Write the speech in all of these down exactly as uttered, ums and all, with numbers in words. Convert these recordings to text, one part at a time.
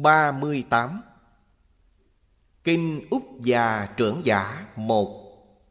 ba mươi tám. Kinh Úc Già Trưởng Giả một.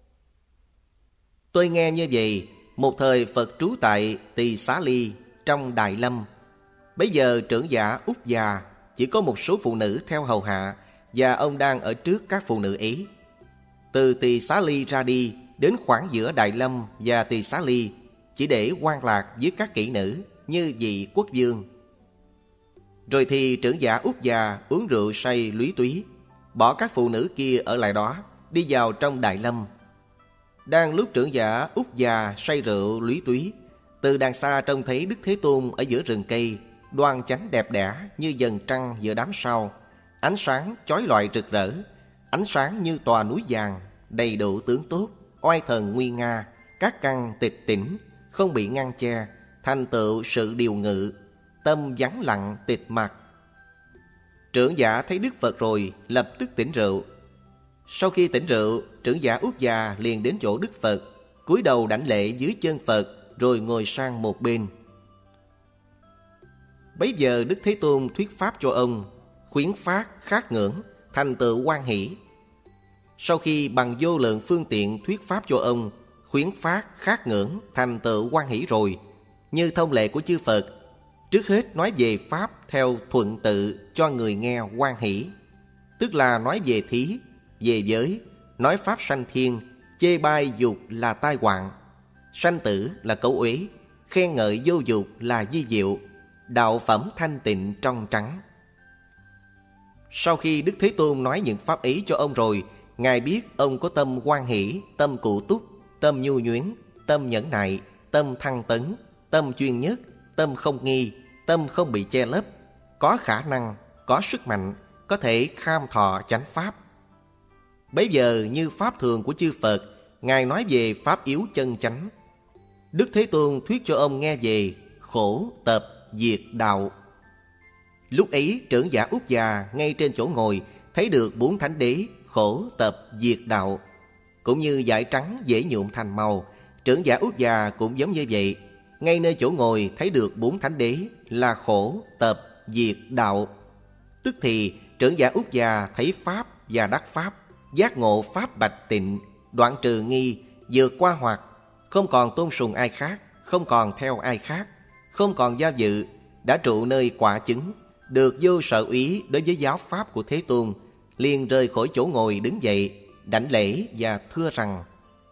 Tôi nghe như vậy, một thời Phật trú tại Tỳ Xá Ly trong Đại Lâm. Bấy giờ trưởng giả Úc Già chỉ có một số phụ nữ theo hầu hạ, và ông đang ở trước các phụ nữ ấy. Từ Tỳ Xá Ly ra đi, đến khoảng giữa Đại Lâm và Tỳ Xá Ly, chỉ để quan lạc với các kỹ nữ như vị quốc vương. Rồi thì trưởng giả Úc Già uống rượu say lúy túy, bỏ các phụ nữ kia ở lại đó, đi vào trong Đại Lâm. Đang lúc trưởng giả Úc Già say rượu lúy túy, từ đằng xa trông thấy Đức Thế Tôn ở giữa rừng cây, đoan chánh đẹp đẽ như dần trăng giữa đám sao, ánh sáng chói lọi rực rỡ, ánh sáng như tòa núi vàng, đầy đủ tướng tốt, oai thần nguy nga, các căn tịch tỉnh, không bị ngăn che, thành tựu sự điều ngự, tâm vắng lặng tịch mặc. Trưởng giả thấy Đức Phật rồi, lập tức tỉnh rượu. Sau khi tỉnh rượu, trưởng giả Úc Già liền đến chỗ Đức Phật, cúi đầu đảnh lễ dưới chân Phật, rồi ngồi sang một bên. Bấy giờ Đức Thế Tôn thuyết pháp cho ông, khuyến phát khát ngưỡng, thành tựu hoan hỷ. Sau khi bằng vô lượng phương tiện thuyết pháp cho ông, khuyến phát khát ngưỡng, thành tựu hoan hỷ rồi, như thông lệ của chư Phật, trước hết nói về pháp theo thuận tự cho người nghe hoan hỷ, tức là nói về thí, về giới, nói pháp sanh thiên, chê bai dục là tai họa, sanh tử là cấu uế, khen ngợi vô dục là vi diệu, đạo phẩm thanh tịnh trong trắng. Sau khi Đức Thế Tôn nói những pháp ấy cho ông rồi, Ngài biết ông có tâm hoan hỷ, tâm cụ túc, tâm nhu nhuyến, tâm nhẫn nại, tâm thăng tấn, tâm chuyên nhất, tâm không nghi, tâm không bị che lấp, có khả năng, có sức mạnh, có thể kham thọ chánh pháp. Bấy giờ như pháp thường của chư Phật, Ngài nói về pháp yếu chân chánh. Đức Thế Tôn thuyết cho ông nghe về khổ, tập, diệt, đạo. Lúc ấy trưởng giả Úc Già ngay trên chỗ ngồi thấy được bốn thánh đế khổ, tập, diệt, đạo. Cũng như vải trắng dễ nhuộm thành màu, trưởng giả Úc Già cũng giống như vậy. Ngay nơi chỗ ngồi thấy được bốn thánh đế là khổ, tập, diệt, đạo. Tức thì trưởng giả Úc Già thấy pháp và đắc pháp, giác ngộ pháp bạch tịnh, đoạn trừ nghi, vượt qua hoặc, không còn tôn sùng ai khác, không còn theo ai khác, không còn giao dự, đã trụ nơi quả chứng, được vô sợ úy đối với giáo pháp của Thế Tôn, liền rời khỏi chỗ ngồi đứng dậy, đảnh lễ và thưa rằng: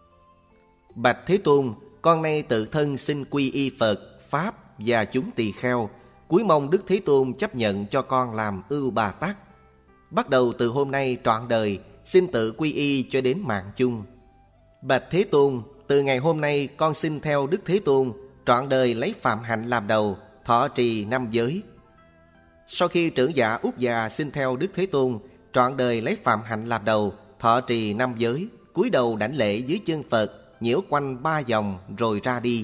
Bạch Thế Tôn, con nay tự thân xin quy y Phật, Pháp và chúng tỳ kheo, cúi mong Đức Thế Tôn chấp nhận cho con làm ưu bà tắc. Bắt đầu từ hôm nay trọn đời, xin tự quy y cho đến mạng chung. Bạch Thế Tôn, từ ngày hôm nay con xin theo Đức Thế Tôn, trọn đời lấy phạm hạnh làm đầu, thọ trì năm giới. Sau khi trưởng giả Úc Già xin theo Đức Thế Tôn, trọn đời lấy phạm hạnh làm đầu, thọ trì năm giới, cúi đầu đảnh lễ dưới chân Phật, nhiễu quanh ba vòng rồi ra đi.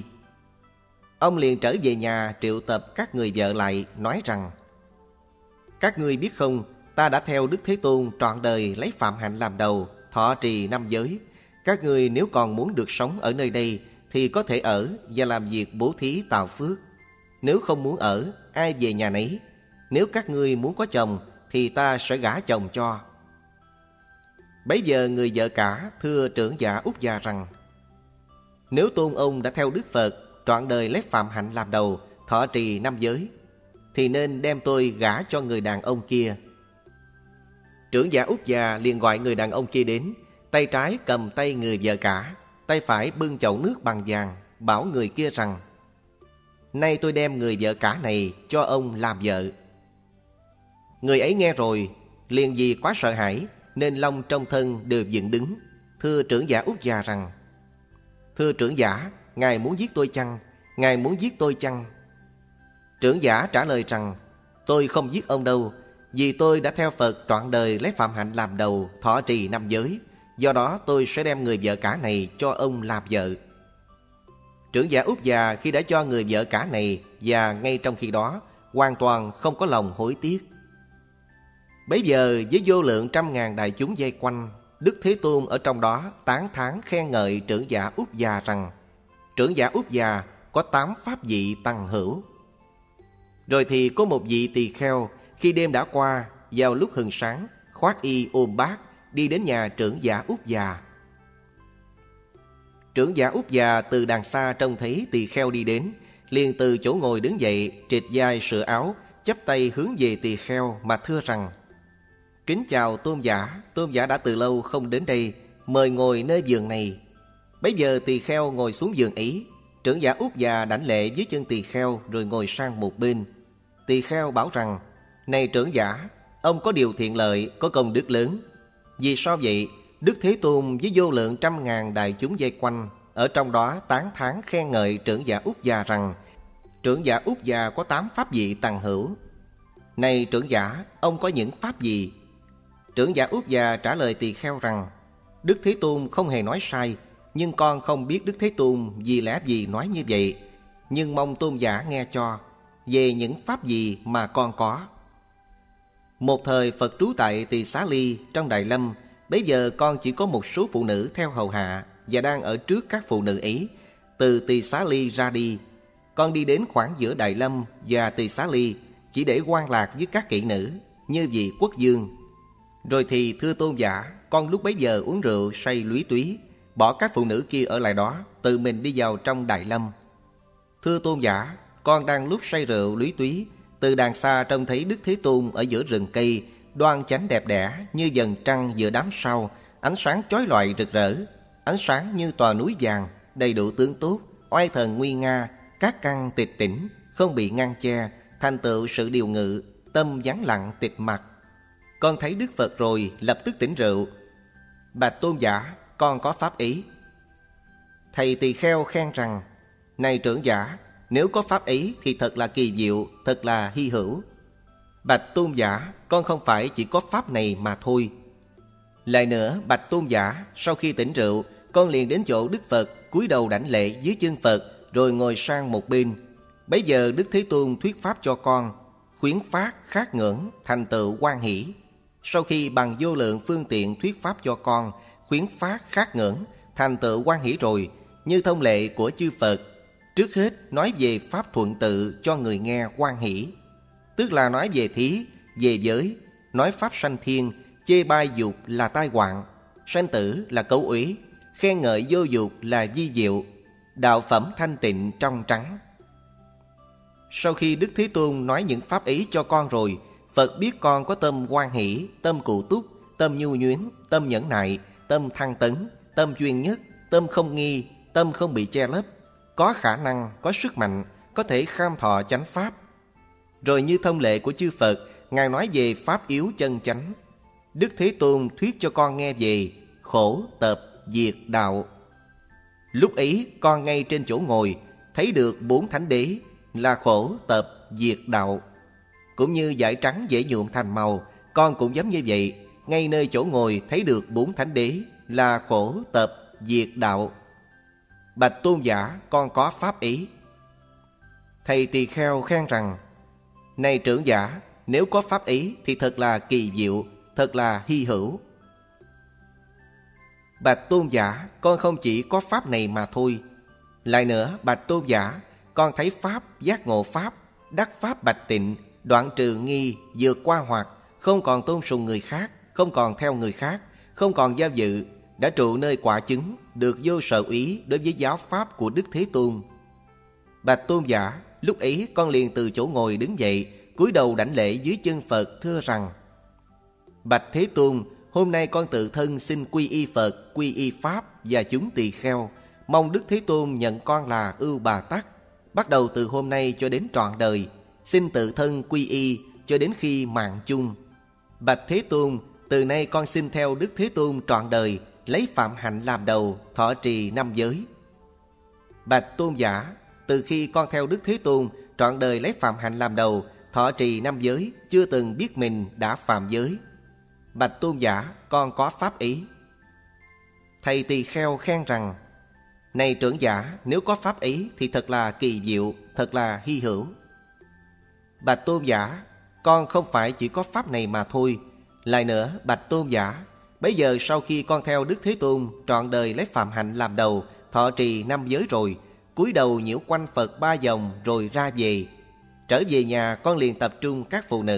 Ông liền trở về nhà triệu tập các người vợ lại, nói rằng: Các ngươi biết không, ta đã theo Đức Thế Tôn trọn đời lấy phạm hạnh làm đầu, thọ trì năm giới. Các ngươi nếu còn muốn được sống ở nơi đây thì có thể ở và làm việc bố thí tạo phước. Nếu không muốn ở, ai về nhà nấy. Nếu các ngươi muốn có chồng thì ta sẽ gả chồng cho. Bấy giờ người vợ cả thưa trưởng giả Úc Già rằng: Nếu Tôn ông đã theo Đức Phật trọn đời lấy phạm hạnh làm đầu, thọ trì năm giới, thì nên đem tôi gả cho người đàn ông kia. Trưởng giả Úc Già liền gọi người đàn ông kia đến, tay trái cầm tay người vợ cả, tay phải bưng chậu nước bằng vàng, bảo người kia rằng: Nay tôi đem người vợ cả này cho ông làm vợ. Người ấy nghe rồi, liền vì quá sợ hãi nên lông trong thân đều dựng đứng, thưa trưởng giả Úc Già rằng: Thưa trưởng giả, Ngài muốn giết tôi chăng? Ngài muốn giết tôi chăng? Trưởng giả trả lời rằng: Tôi không giết ông đâu, vì tôi đã theo Phật trọn đời lấy phạm hạnh làm đầu, thọ trì năm giới. Do đó tôi sẽ đem người vợ cả này cho ông làm vợ. Trưởng giả Úc Già khi đã cho người vợ cả này, và ngay trong khi đó hoàn toàn không có lòng hối tiếc. Bấy giờ với vô lượng trăm ngàn đại chúng vây quanh, Đức Thế Tôn ở trong đó tán thán khen ngợi trưởng giả Úc Già rằng: Trưởng giả Úc Già có tám pháp vị tăng hữu. Rồi thì có một vị tỳ kheo Khi đêm đã qua, vào lúc hừng sáng, khoác y ôm bát, đi đến nhà trưởng giả Út già. Trưởng giả Út già từ đằng xa trông thấy tỳ kheo đi đến, liền từ chỗ ngồi đứng dậy, trịt vai sửa áo, chắp tay hướng về tỳ kheo mà thưa rằng: Kính chào tôn giả, tôn giả đã từ lâu không đến đây, mời ngồi nơi giường này. Bấy giờ tỳ kheo ngồi xuống giường ấy. Trưởng giả Út già đảnh lễ dưới chân tỳ kheo rồi ngồi sang một bên. Tỳ kheo bảo rằng: Này trưởng giả, ông có điều thiện lợi, có công đức lớn. Vì sao vậy? Đức Thế Tôn với vô lượng trăm ngàn đại chúng vây quanh, ở trong đó tán thán khen ngợi trưởng giả Út già rằng: Trưởng giả Út già có tám pháp vị tằng hữu. Này trưởng giả, ông có những pháp gì? Trưởng giả Út già trả lời tỳ kheo rằng: Đức Thế Tôn không hề nói sai, nhưng con không biết Đức Thế Tôn vì lẽ gì nói như vậy, nhưng mong tôn giả nghe cho về những pháp gì mà con có. Một thời Phật trú tại Tỳ Xá Ly trong Đại Lâm. Bấy giờ con chỉ có một số phụ nữ theo hầu hạ, và đang ở trước các phụ nữ ấy. Từ Tỳ Xá Ly ra đi, con đi đến khoảng giữa Đại Lâm và Tỳ Xá Ly, chỉ để quan lạc với các kỹ nữ như vị quốc dương. Rồi thì thưa tôn giả, con lúc bấy giờ uống rượu say lúy túy, bỏ các phụ nữ kia ở lại đó, tự mình đi vào trong Đại Lâm. Thưa tôn giả, con đang lúc say rượu lúy túy, từ đàng xa trông thấy Đức Thế Tôn ở giữa rừng cây, đoan chánh đẹp đẽ như dần trăng giữa đám sao, ánh sáng chói lọi rực rỡ, ánh sáng như tòa núi vàng, đầy đủ tướng tốt, oai thần nguy nga, các căn tịch tỉnh, không bị ngăn che, thành tựu sự điều ngự, tâm vắng lặng tịch mặc. Con thấy Đức Phật rồi lập tức tỉnh rượu. Bạch tôn giả, con có pháp ý. Thầy tỳ kheo khen rằng: Này trưởng giả, nếu có pháp ý thì thật là kỳ diệu, thật là hy hữu. Bạch tôn giả, con không phải chỉ có pháp này mà thôi. Lại nữa, bạch tôn giả, sau khi tỉnh rượu, con liền đến chỗ Đức Phật, cúi đầu đảnh lễ dưới chân Phật, rồi ngồi sang một bên. Bấy giờ Đức Thế Tôn thuyết pháp cho con, khuyến phát khát ngưỡng, thành tựu hoan hỷ. Sau khi bằng vô lượng phương tiện thuyết pháp cho con, khuyến phát khát ngưỡng, thành tựu hoan hỷ rồi, như thông lệ của chư Phật, trước hết nói về pháp thuận tự cho người nghe hoan hỷ, tức là nói về thí, về giới, nói pháp sanh thiên, chê bai dục là tai hoạn, sanh tử là cấu úy, khen ngợi vô dục là vi diệu, đạo phẩm thanh tịnh trong trắng. Sau khi Đức Thế Tôn nói những pháp ấy cho con rồi, Phật biết con có tâm hoan hỷ, tâm cụ túc, tâm nhu nhuyến, tâm nhẫn nại, tâm thăng tấn, tâm chuyên nhất, tâm không nghi, tâm không bị che lấp, có khả năng, có sức mạnh, có thể kham thọ chánh pháp. Rồi như thông lệ của chư Phật, Ngài nói về pháp yếu chân chánh. Đức Thế Tôn thuyết cho con nghe về khổ, tập, diệt, đạo. Lúc ấy con ngay trên chỗ ngồi thấy được bốn thánh đế là khổ, tập, diệt, đạo. Cũng như vải trắng dễ nhuộm thành màu, con cũng giống như vậy, ngay nơi chỗ ngồi thấy được bốn thánh đế là khổ, tập, diệt, đạo. Bạch tôn giả, con có pháp ý. Thầy tỳ kheo khen rằng: Này trưởng giả, nếu có pháp ý thì thật là kỳ diệu, thật là hy hữu. Bạch tôn giả, con không chỉ có pháp này mà thôi. Lại nữa, bạch tôn giả, con thấy pháp, giác ngộ pháp, đắc pháp bạch tịnh, đoạn trừ nghi, vượt qua hoặc, không còn tôn sùng người khác, không còn theo người khác, không còn giao dự, đã trụ nơi quả chứng, được vô sở úy đối với giáo pháp của Đức Thế Tôn. Bạch tôn giả, lúc ấy con liền từ chỗ ngồi đứng dậy, cúi đầu đảnh lễ dưới chân Phật thưa rằng: Bạch Thế Tôn, hôm nay con tự thân xin quy y Phật, quy y Pháp và chúng tỳ kheo, mong Đức Thế Tôn nhận con là Ưu Bà Tắc. Bắt đầu từ hôm nay cho đến trọn đời, xin tự thân quy y cho đến khi mạng chung. Bạch Thế Tôn, từ nay con xin theo Đức Thế Tôn trọn đời, lấy phạm hạnh làm đầu, thọ trì năm giới. Bạch tôn giả, từ khi con theo Đức Thế Tôn trọn đời lấy phạm hạnh làm đầu, thọ trì năm giới, chưa từng biết mình đã phạm giới. Bạch tôn giả, con có pháp ý. Thầy tỳ kheo khen rằng: Này trưởng giả, nếu có pháp ý thì thật là kỳ diệu, thật là hy hữu. Bạch tôn giả, con không phải chỉ có pháp này mà thôi. Lại nữa, bạch tôn giả, bấy giờ sau khi con theo Đức Thế Tôn trọn đời lấy phạm hạnh làm đầu, thọ trì năm giới rồi, cúi đầu nhiễu quanh Phật ba vòng rồi ra về. Trở về nhà con liền tập trung các phụ nữ,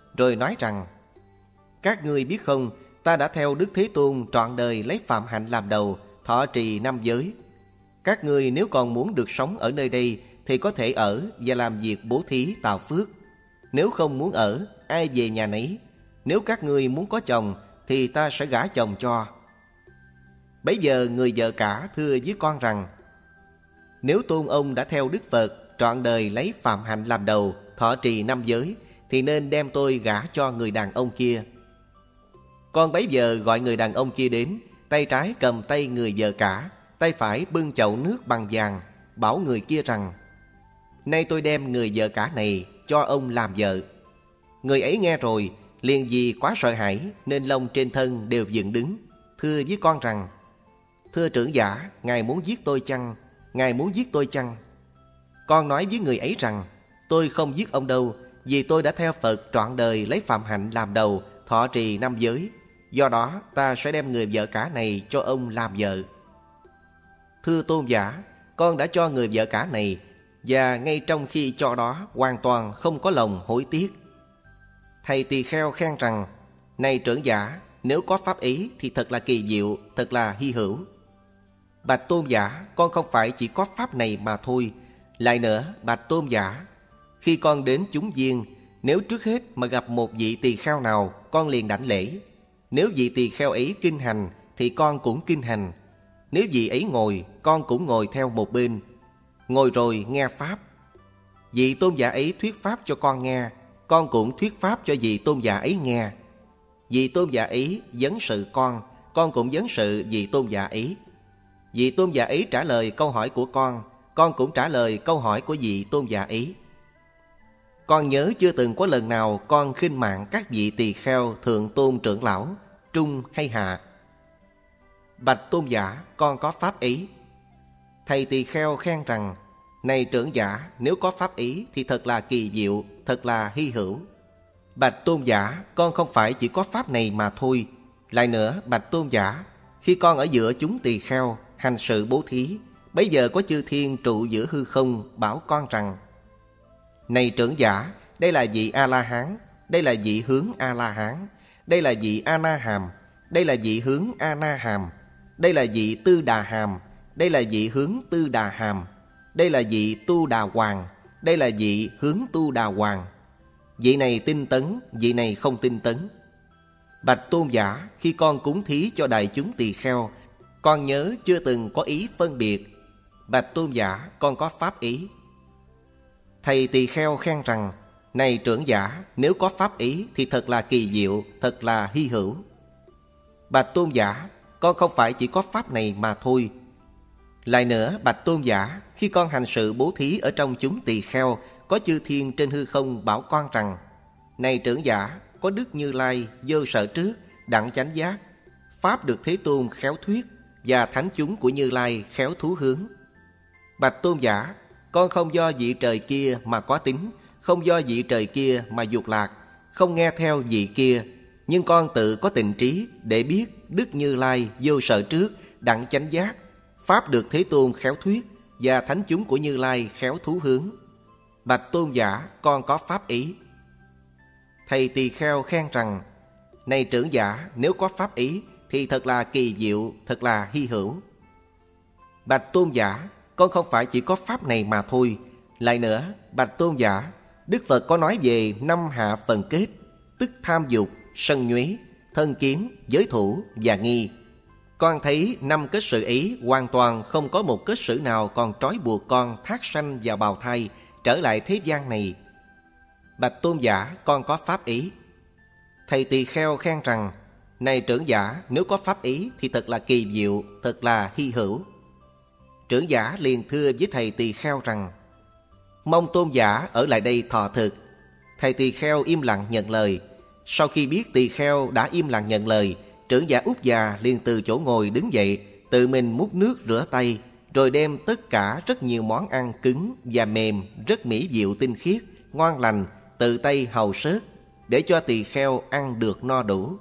rồi nói rằng: Các ngươi biết không, ta đã theo Đức Thế Tôn trọn đời lấy phạm hạnh làm đầu, thọ trì năm giới. Các ngươi nếu còn muốn được sống ở nơi đây thì có thể ở và làm việc bố thí tạo phước. Nếu không muốn ở, ai về nhà nấy. Nếu các ngươi muốn có chồng thì ta sẽ gả chồng cho. Bấy giờ người vợ cả thưa với con rằng: Nếu Tôn ông đã theo Đức Phật trọn đời lấy phạm hạnh làm đầu, thọ trì năm giới, thì nên đem tôi gả cho người đàn ông kia. Con bấy giờ gọi người đàn ông kia đến, tay trái cầm tay người vợ cả, tay phải bưng chậu nước bằng vàng, bảo người kia rằng: Nay tôi đem người vợ cả này cho ông làm vợ. Người ấy nghe rồi, liền vì quá sợ hãi nên lông trên thân đều dựng đứng, thưa với con rằng: Thưa trưởng giả, ngài muốn giết tôi chăng? Ngài muốn giết tôi chăng? Con nói với người ấy rằng: Tôi không giết ông đâu, vì tôi đã theo Phật trọn đời lấy phạm hạnh làm đầu, thọ trì năm giới. Do đó ta sẽ đem người vợ cả này cho ông làm vợ. Thưa tôn giả, con đã cho người vợ cả này, và ngay trong khi cho đó hoàn toàn không có lòng hối tiếc. Thầy tỳ kheo khen rằng: Này trưởng giả, nếu có pháp ý thì thật là kỳ diệu, thật là hy hữu. Bạch tôn giả, con không phải chỉ có pháp này mà thôi. Lại nữa, bạch tôn giả, khi con đến chúng viên, nếu trước hết mà gặp một vị tỳ kheo nào, con liền đảnh lễ. Nếu vị tỳ kheo ấy kinh hành thì con cũng kinh hành. Nếu vị ấy ngồi, con cũng ngồi theo một bên. Ngồi rồi nghe pháp. Vị tôn giả ấy thuyết pháp cho con nghe, con cũng thuyết pháp cho vị tôn giả ấy nghe. Vị tôn giả ấy vấn sự con, con cũng vấn sự vị tôn giả ấy. Vị tôn giả ấy trả lời câu hỏi của con, con cũng trả lời câu hỏi của vị tôn giả ấy. Con nhớ chưa từng có lần nào con khinh mạng các vị tỳ kheo thượng tôn trưởng lão, trung hay hạ. Bạch tôn giả, con có pháp ý. Thầy tỳ kheo khen rằng: Này trưởng giả, nếu có pháp ý thì thật là kỳ diệu, thật là hy hữu. Bạch tôn giả, con không phải chỉ có pháp này mà thôi. Lại nữa, bạch tôn giả, khi con ở giữa chúng tỳ kheo hành sự bố thí, bấy giờ có chư thiên trụ giữa hư không bảo con rằng: Này trưởng giả, đây là vị A-la-hán, đây là vị hướng A-la-hán, đây là vị A-na-hàm, đây là vị hướng A-na-hàm, đây là vị Tư Đà Hàm, đây là vị hướng Tư Đà Hàm, đây là vị Tu Đà Hoàng, đây là vị hướng Tu Đà Hoàng. Vị này tinh tấn, vị này không tinh tấn. Bạch tôn giả, khi con cúng thí cho đại chúng tỳ kheo, con nhớ chưa từng có ý phân biệt. Bạch tôn giả, con có pháp ý. Thầy tỳ kheo khen rằng: Này trưởng giả, nếu có pháp ý thì thật là kỳ diệu, thật là hy hữu. Bạch tôn giả, con không phải chỉ có pháp này mà thôi. Lại nữa, bạch tôn giả, khi con hành sự bố thí ở trong chúng tỳ kheo, có chư thiên trên hư không bảo con rằng: Này trưởng giả, có Đức Như Lai vô sở trước, đặng chánh giác, pháp được Thế Tôn khéo thuyết, và thánh chúng của Như Lai khéo thú hướng. Bạch tôn giả, con không do vị trời kia mà có tính, không do vị trời kia mà dục lạc, không nghe theo vị kia, nhưng con tự có tình trí để biết Đức Như Lai vô sở trước, đặng chánh giác, pháp được Thế Tôn khéo thuyết, và thánh chúng của Như Lai khéo thú hướng. Bạch tôn giả, con có pháp ý. Thầy tỳ kheo khen rằng: Này trưởng giả, nếu có pháp ý thì thật là kỳ diệu, thật là hy hữu. Bạch tôn giả, con không phải chỉ có pháp này mà thôi. Lại nữa, bạch tôn giả, Đức Phật có nói về năm hạ phần kết, tức tham dục, sân nhuế, thân kiến, giới thủ và nghi. Con thấy năm kết sự ấy hoàn toàn không có một kết sự nào còn trói buộc con thác sanh vào bào thai, trở lại thế gian này. Bạch tôn giả, con có pháp ý. Thầy tỳ kheo khen rằng: Này trưởng giả, nếu có pháp ý thì thật là kỳ diệu, thật là hy hữu. Trưởng giả liền thưa với thầy tỳ kheo rằng: Mong tôn giả ở lại đây thọ thực. Thầy tỳ kheo im lặng nhận lời. Sau khi biết tỳ kheo đã im lặng nhận lời, trưởng giả Úc già liền từ chỗ ngồi đứng dậy, tự mình múc nước rửa tay, rồi đem tất cả rất nhiều món ăn cứng và mềm, rất mỹ diệu tinh khiết, ngon lành, tự tay hầu sớt, để cho tỳ kheo ăn được no đủ.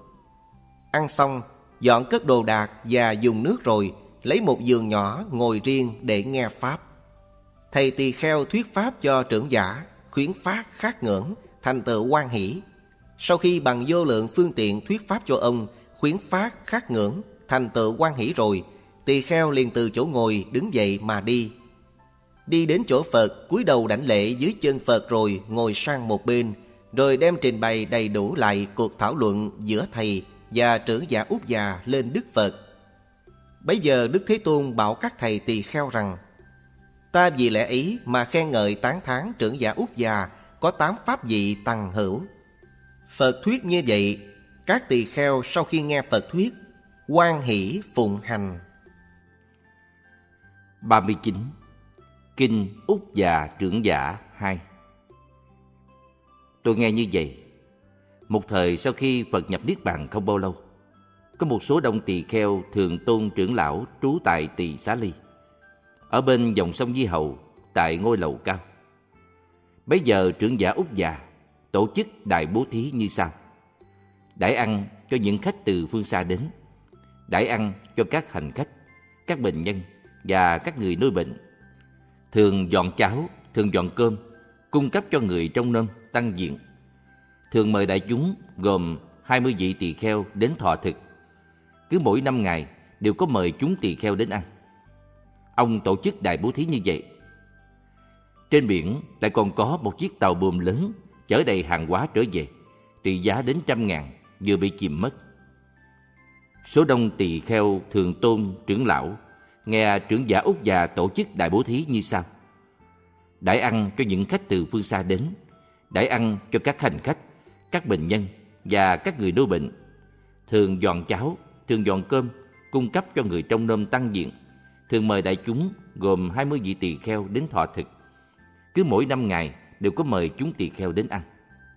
Ăn xong, dọn cất đồ đạc và dùng nước rồi, lấy một giường nhỏ ngồi riêng để nghe pháp. Thầy tỳ kheo thuyết pháp cho trưởng giả, khuyến phát khát ngưỡng, thành tựu hoan hỷ. Sau khi bằng vô lượng phương tiện thuyết pháp cho ông, khuyến phát khát ngưỡng, thành tựu hoan hỷ rồi, tỳ kheo liền từ chỗ ngồi đứng dậy mà đi. Đi đến chỗ Phật, cúi đầu đảnh lễ dưới chân Phật rồi ngồi sang một bên, rồi đem trình bày đầy đủ lại cuộc thảo luận giữa thầy và trưởng giả Úc già lên Đức Phật. Bấy giờ Đức Thế Tôn bảo các thầy tỳ kheo rằng: ta vì lẽ ấy mà khen ngợi tán thán trưởng giả Úc già có tám pháp vị tằng hữu. Phật thuyết như vậy, các tỳ kheo sau khi nghe Phật thuyết, hoan hỷ phụng hành. ba mươi chín. Kinh Úc già trưởng giả hai. Tôi nghe như vậy. Một thời sau khi Phật nhập Niết Bàn không bao lâu, có một số đông tỳ kheo Thường Tôn trưởng lão trú tại Tỳ Xá Ly, ở bên dòng sông Di Hầu, tại ngôi lầu cao. Bấy giờ trưởng giả Úc già tổ chức đại bố thí như sau: đãi ăn cho những khách từ phương xa đến, đãi ăn cho các hành khách, các bệnh nhân và các người nuôi bệnh, thường dọn cháo, thường dọn cơm, cung cấp cho người trong nôm tăng diện, thường mời đại chúng gồm hai mươi vị tỳ kheo đến thọ thực. Cứ mỗi năm ngày đều có mời chúng tỳ kheo đến ăn. Ông tổ chức đại bố thí như vậy. Trên biển lại còn có một chiếc tàu buồm lớn chở đầy hàng hóa trở về, trị giá đến trăm ngàn, vừa bị chìm mất. Số đông tỳ kheo Thường Tôn trưởng lão nghe trưởng giả Úc già tổ chức đại bố thí như sau: đãi ăn cho những khách từ phương xa đến, đãi ăn cho các hành khách, các bệnh nhân và các người nuôi bệnh, thường dọn cháo, thường dọn cơm, cung cấp cho người trong nôm tăng diện, thường mời đại chúng gồm hai mươi vị tỳ kheo đến thọ thực. Cứ mỗi năm ngày đều có mời chúng tỳ kheo đến ăn.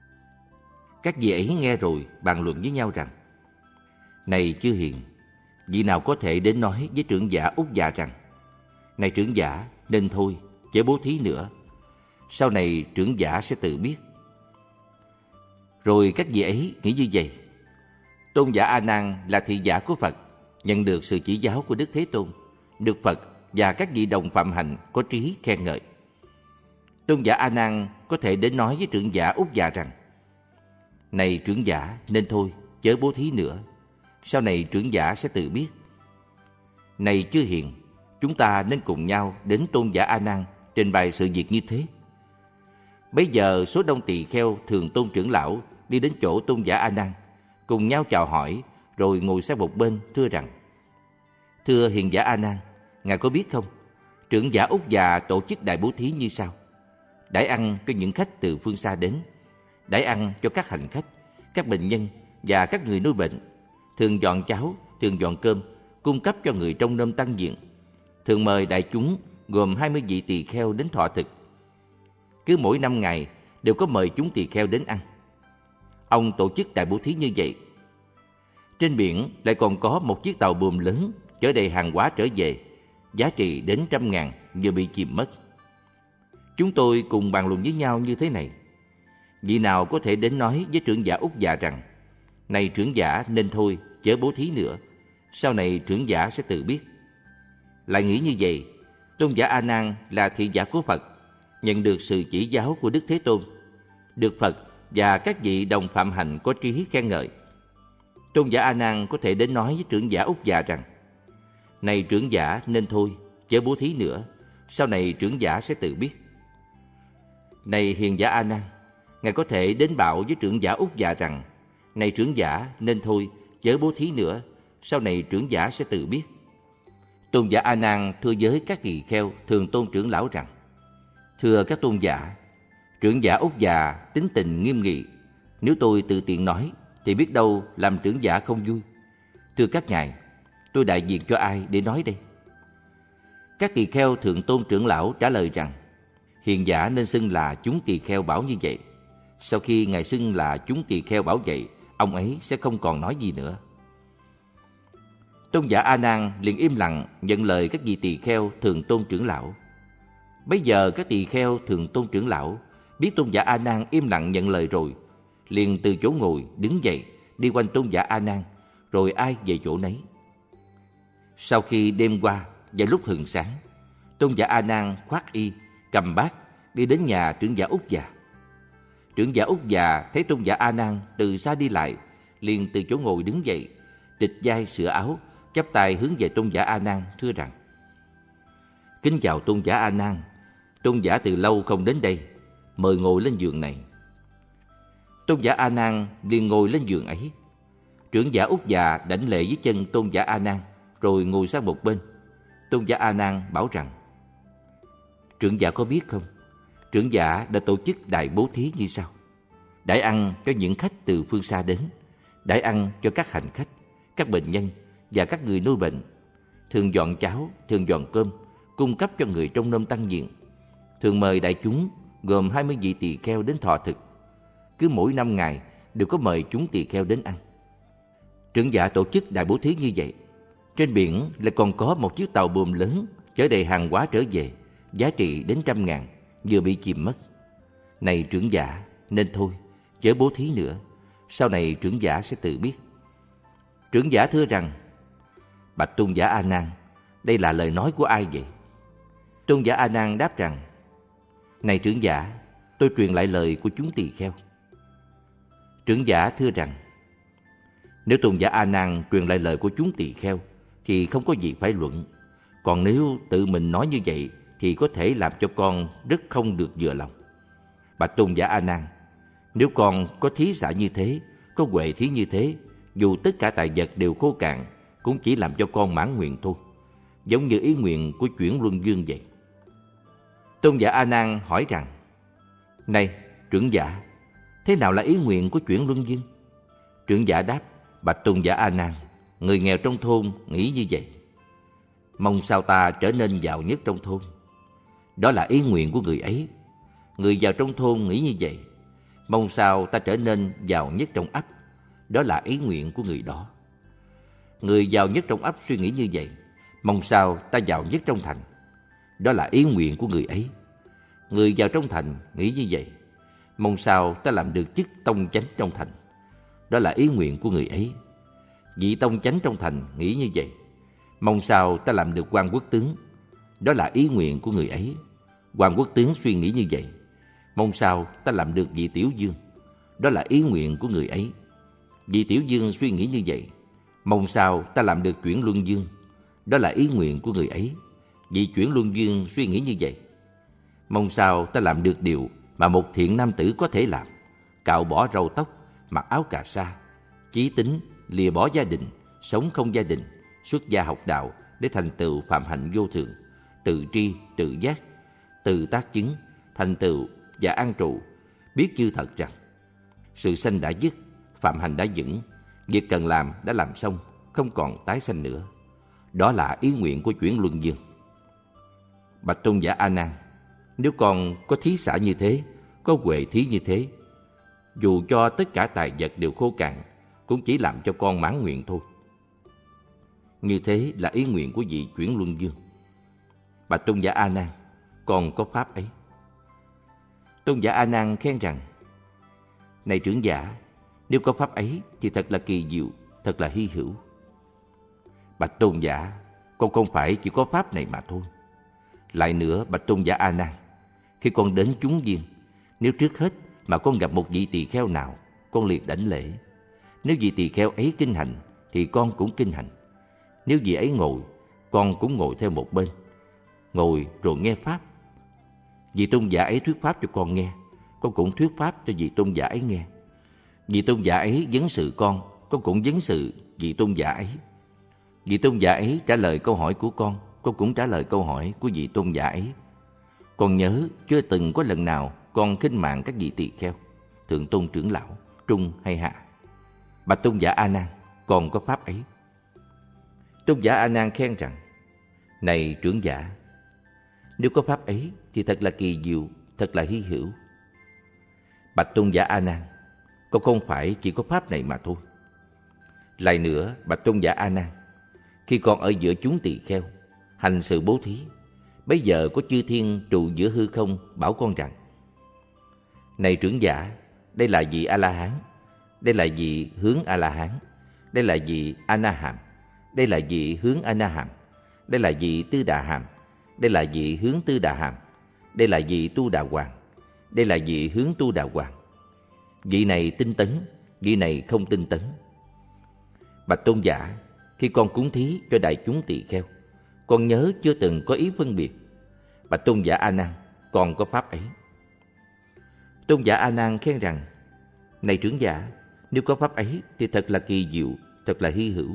Các vị ấy nghe rồi bàn luận với nhau rằng: này chư hiền, vị nào có thể đến nói với trưởng giả Úc già rằng: này trưởng giả, nên thôi, chớ bố thí nữa, sau này trưởng giả sẽ tự biết. Rồi các vị ấy nghĩ như vậy: tôn giả A Nan là thị giả của Phật, nhận được sự chỉ giáo của Đức Thế Tôn, được Phật và các vị đồng phạm hạnh có trí khen ngợi. Tôn giả A Nan có thể đến nói với trưởng giả Úc già rằng: này trưởng giả, nên thôi, chớ bố thí nữa, sau này trưởng giả sẽ tự biết. Này chư hiền, chúng ta nên cùng nhau đến tôn giả A Nan trình bày sự việc như thế. Bấy giờ số đông tỳ kheo Thường Tôn trưởng lão đi đến chỗ tôn giả A Nan, cùng nhau chào hỏi, rồi ngồi sang một bên thưa rằng: thưa hiền giả A Nan, ngài có biết không, trưởng giả Úc già tổ chức đại bố thí như sau: đãi ăn cho những khách từ phương xa đến, đãi ăn cho các hành khách, các bệnh nhân và các người nuôi bệnh, thường dọn cháo, thường dọn cơm, cung cấp cho người trong nôm tăng diện, thường mời đại chúng gồm hai mươi vị tỳ kheo đến thọ thực. Cứ mỗi năm ngày đều có mời chúng tỳ kheo đến ăn. Ông tổ chức đại bố thí như vậy. Trên biển lại còn có một chiếc tàu buồm lớn chở đầy hàng hóa trở về, giá trị đến trăm ngàn, vừa bị chìm mất. Chúng tôi cùng bàn luận với nhau như thế này: vị nào có thể đến nói với trưởng giả Úc già rằng: này trưởng giả, nên thôi, chớ bố thí nữa, sau này trưởng giả sẽ tự biết. Lại nghĩ như vậy, tôn giả A Nan là thị giả của Phật, nhận được sự chỉ giáo của Đức Thế Tôn, được Phật và các vị đồng phạm hạnh có trí khen ngợi. Tôn giả A Nan có thể đến nói với trưởng giả Úc già rằng: này trưởng giả, nên thôi, chớ bố thí nữa, sau này trưởng giả sẽ tự biết. Này hiền giả A Nan, ngài có thể đến bảo với trưởng giả Úc già rằng: này trưởng giả, nên thôi, chớ bố thí nữa, sau này trưởng giả sẽ tự biết. Tôn giả A Nan thưa với các tỳ kheo Thường Tôn trưởng lão rằng: thưa các tôn giả, trưởng giả Úc già tính tình nghiêm nghị, nếu tôi tự tiện nói thì biết đâu làm trưởng giả không vui. Thưa các ngài, tôi đại diện cho ai để nói đây? Các tỳ kheo Thượng Tôn trưởng lão trả lời rằng: hiền giả nên xưng là chúng tỳ kheo bảo như vậy. Sau khi ngài xưng là chúng tỳ kheo bảo vậy, ông ấy sẽ không còn nói gì nữa. Tôn giả A Nan liền im lặng nhận lời các vị tỳ kheo Thường Tôn trưởng lão. Bấy giờ các tỳ kheo Thường Tôn trưởng lão biết tôn giả A Nan im lặng nhận lời rồi, liền từ chỗ ngồi đứng dậy đi quanh tôn giả A Nan, rồi ai về chỗ nấy. Sau khi đêm qua và lúc hừng sáng, tôn giả A Nan khoác y, cầm bát đi đến nhà trưởng giả Úc già. Trưởng giả Úc già thấy tôn giả A Nan từ xa đi lại, liền từ chỗ ngồi đứng dậy, trịch vai sửa áo, chắp tay hướng về tôn giả A Nan thưa rằng: Kính chào tôn giả A Nan, tôn giả từ lâu không đến đây, mời ngồi lên giường này. Tôn giả A Nan liền ngồi lên giường ấy. Trưởng giả Úc già đảnh lễ dưới chân tôn giả A Nan, rồi ngồi sang một bên. Tôn giả A Nan bảo rằng: Trưởng giả có biết không, trưởng giả đã tổ chức đại bố thí như sau: đãi ăn cho những khách từ phương xa đến, đãi ăn cho các hành khách, các bệnh nhân và các người nuôi bệnh, thường dọn cháo, thường dọn cơm, cung cấp cho người trong nôm tăng diện, thường mời đại chúng gồm hai mươi vị tỳ kheo đến thọ thực. Cứ mỗi năm ngày đều có mời chúng tỳ kheo đến ăn. Trưởng giả tổ chức đại bố thí như vậy. Trên biển lại còn có một chiếc tàu buồm lớn chở đầy hàng hóa trở về, giá trị đến trăm ngàn, vừa bị chìm mất. Này trưởng giả, nên thôi, chớ bố thí nữa, sau này trưởng giả sẽ tự biết. Trưởng giả thưa rằng: Bạch tôn giả A Nan, đây là lời nói của ai vậy? Tôn giả A Nan đáp rằng: Này trưởng giả, tôi truyền lại lời của chúng tỳ kheo. Trưởng giả thưa rằng: Nếu tôn giả A Nan truyền lại lời của chúng tỳ kheo thì không có gì phải luận. Còn nếu tự mình nói như vậy thì có thể làm cho con rất không được vừa lòng. Bạch tôn giả A Nan, nếu con có thí xả như thế, có huệ thí như thế, dù tất cả tài vật đều khô cạn, cũng chỉ làm cho con mãn nguyện thôi, giống như ý nguyện của chuyển luân dương vậy. Tôn giả A Nan hỏi rằng: Này trưởng giả, thế nào là ý nguyện của chuyển luân dương? Trưởng giả đáp: Bạch tôn giả A Nan, người nghèo trong thôn nghĩ như vậy: Mong sao ta trở nên giàu nhất trong thôn. Đó là ý nguyện của người ấy. Người giàu trong thôn nghĩ như vậy: Mong sao ta trở nên giàu nhất trong ấp. Đó là ý nguyện của người đó. Người giàu nhất trong ấp suy nghĩ như vậy: Mong sao ta giàu nhất trong thành. Đó là ý nguyện của người ấy. Người giàu trong thành nghĩ như vậy: Mong sao ta làm được chức tông chánh trong thành. Đó là ý nguyện của người ấy. Vị tông chánh trong thành nghĩ như vậy: Mong sao ta làm được quan quốc tướng. Đó là ý nguyện của người ấy. Quan quốc tướng suy nghĩ như vậy: Mong sao ta làm được vị tiểu dương. Đó là ý nguyện của người ấy. Vị tiểu dương suy nghĩ như vậy: Mong sao ta làm được chuyển luân dương. Đó là ý nguyện của người ấy. Vị chuyển luân dương suy nghĩ như vậy: Mong sao ta làm được điều mà một thiện nam tử có thể làm: cạo bỏ râu tóc, mặc áo cà sa, chí tính, lìa bỏ gia đình, sống không gia đình, xuất gia học đạo để thành tựu phạm hạnh vô thường, tự tri, tự giác, tự tác chứng, thành tựu và an trụ, biết như thật rằng sự sanh đã dứt, phạm hạnh đã vững, việc cần làm đã làm xong, không còn tái sanh nữa. Đó là ý nguyện của chuyển luân dương. Bạch tôn giả A Nan, nếu con có thí xả như thế, có huệ thí như thế, dù cho tất cả tài vật đều khô cạn, cũng chỉ làm cho con mãn nguyện thôi. Như thế là ý nguyện của vị chuyển luân dương. Bạch tôn giả A Nan, con có pháp ấy. Tôn giả A Nan khen rằng: Này trưởng giả, nếu có pháp ấy thì thật là kỳ diệu, thật là hy hữu. Bạch tôn giả, con không phải chỉ có pháp này mà thôi. Lại nữa, bạch tôn giả A Nan, khi con đến chúng viên, nếu trước hết mà con gặp một vị tỳ kheo nào, con liền đảnh lễ. Nếu vị tỳ kheo ấy kinh hành thì con cũng kinh hành. Nếu vị ấy ngồi, con cũng ngồi theo một bên, ngồi rồi nghe pháp. Vị tôn giả ấy thuyết pháp cho con nghe, con cũng thuyết pháp cho vị tôn giả ấy nghe. Vị tôn giả ấy vấn sự con, con cũng vấn sự vị tôn giả ấy. Vị tôn giả ấy trả lời câu hỏi của con, con cũng trả lời câu hỏi của vị tôn giả ấy. Con nhớ chưa từng có lần nào con khinh mạng các vị tỳ kheo, thượng tôn trưởng lão, trung hay hạ. Bạch tôn giả A Nan, con có pháp ấy. Tôn giả A Nan khen rằng: Này trưởng giả, nếu có pháp ấy thì thật là kỳ diệu, thật là hy hữu. Bạch tôn giả A Nan, con không phải chỉ có pháp này mà thôi. Lại nữa, bạch tôn giả A Nan, khi con ở giữa chúng tỳ kheo, hành sự bố thí, bấy giờ có chư thiên trụ giữa hư không bảo con rằng: Này trưởng giả, đây là vị A-la-hán, đây là vị hướng A-la-hán, đây là vị A-na-hàm, đây là vị hướng A-na-hàm, đây là vị Tư Đà Hàm, đây là vị hướng Tư Đà Hàm, đây là vị Tu Đà Hoàng, đây là vị hướng Tu Đà Hoàng, vị này tinh tấn, vị này không tinh tấn. Bạch tôn giả, khi con cúng thí cho đại chúng tỳ kheo, con nhớ chưa từng có ý phân biệt. Bạch tôn giả A Nan, con có pháp ấy. Tôn giả A Nan khen rằng: Này trưởng giả, nếu có pháp ấy thì thật là kỳ diệu, thật là hy hữu.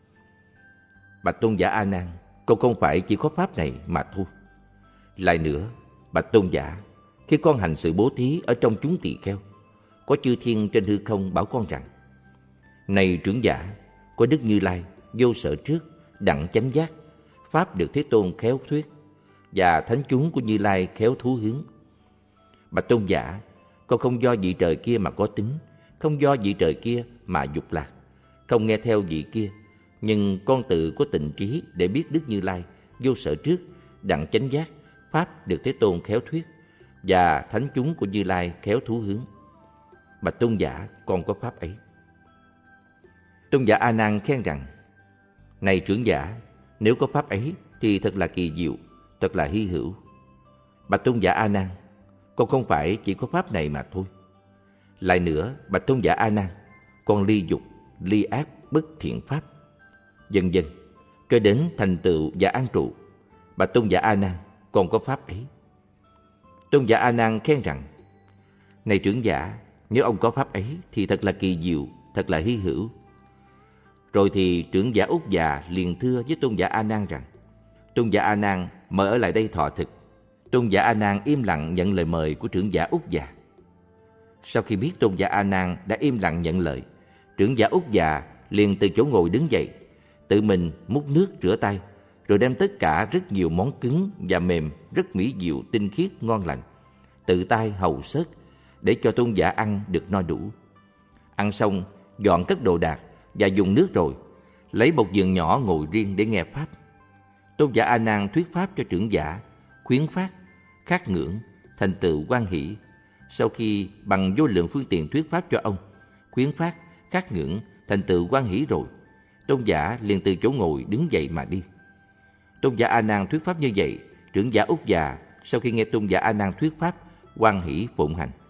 Bạch tôn giả A Nan, con không phải chỉ có pháp này mà thôi. Lại nữa, bạch tôn giả, khi con hành sự bố thí ở trong chúng tỳ kheo, có chư thiên trên hư không bảo con rằng: Này trưởng giả, có Đức Như Lai vô sở trước, đặng chánh giác, pháp được Thế Tôn khéo thuyết, và thánh chúng của Như Lai khéo thú hướng. Bạch tôn giả, con không do vị trời kia mà có tính, không do vị trời kia mà dục lạc, không nghe theo vị kia, nhưng con tự có tịnh trí để biết Đức Như Lai vô sở trước, đặng chánh giác, pháp được Thế Tôn khéo thuyết, và thánh chúng của Như Lai khéo thú hướng. Bạch tôn giả, con có pháp ấy. Tôn giả A Nan khen rằng: Này trưởng giả, nếu có pháp ấy thì thật là kỳ diệu, thật là hy hữu. Bạch tôn giả A Nan, con không phải chỉ có pháp này mà thôi. Lại nữa, bạch tôn giả A Nan, con ly dục, ly ác, bất thiện pháp, dần dần cho đến thành tựu và an trụ. Bạch tôn giả A Nan, con có pháp ấy. Tôn giả A Nan khen rằng: Này trưởng giả, nếu ông có pháp ấy thì thật là kỳ diệu, thật là hy hữu. Rồi thì trưởng giả Úc già liền thưa với tôn giả A Nan rằng: Tôn giả A Nan mời ở lại đây thọ thực. Tôn giả A Nan im lặng nhận lời mời của trưởng giả Úc già. Sau khi biết tôn giả A Nan đã im lặng nhận lời, trưởng giả Úc già liền từ chỗ ngồi đứng dậy, tự mình múc nước rửa tay, rồi đem tất cả rất nhiều món cứng và mềm, rất mỹ diệu, tinh khiết, ngon lành, tự tay hầu sớt để cho tôn giả ăn được no đủ. Ăn xong, dọn cất đồ đạc và dùng nước rồi, lấy một giường nhỏ ngồi riêng để nghe pháp. Tôn giả A Nan thuyết pháp cho trưởng giả, khuyến phát, khát ngưỡng, thành tựu hoan hỷ. Sau khi bằng vô lượng phương tiện thuyết pháp cho ông, khuyến phát, khát ngưỡng, thành tựu hoan hỷ rồi, tôn giả liền từ chỗ ngồi đứng dậy mà đi. Tôn giả A Nan thuyết pháp như vậy, trưởng giả Úc già sau khi nghe tôn giả A Nan thuyết pháp, hoan hỷ phụng hành.